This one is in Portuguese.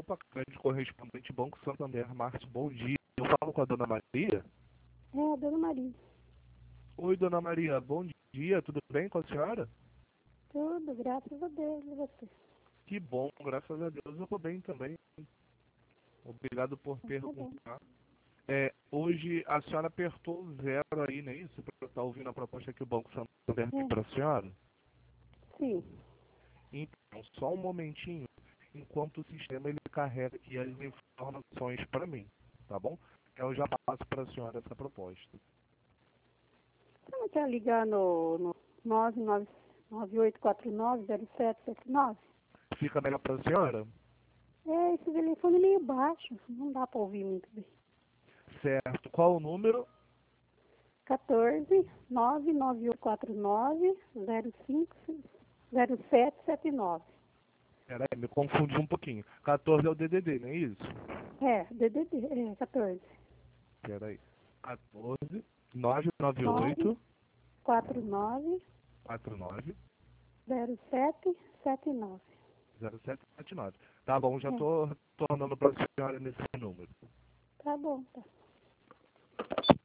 Opa, grande correspondente Banco Santander, Márcio, bom dia. Eu falo com a dona Maria? É, a dona Maria. Oi, dona Maria, bom dia, tudo bem com a senhora? Tudo, graças a Deus, e você? Que bom, graças a Deus, eu estou bem também. Obrigado por Tá bom. perguntar. Hoje a senhora apertou o zero aí, não é isso? Para estar ouvindo a proposta que o Banco Santander tem É, para a senhora? sim, Então, só um momentinho, enquanto o sistema ele carrega aqui as informações para mim, tá bom? Eu já passo para a senhora essa proposta. você não quer ligar no 998490779? Fica melhor para a senhora? É, esse telefone é meio baixo, não dá para ouvir muito bem. Certo. Qual o número? 14-99849-0779. Peraí, me confundi um pouquinho. 14 é o DDD, não é isso? É, DDD, 14. Peraí. 14 998 949 49 0779. 0779. Tá bom, já É, estou tornando para a senhora nesse número. tá bom, tá.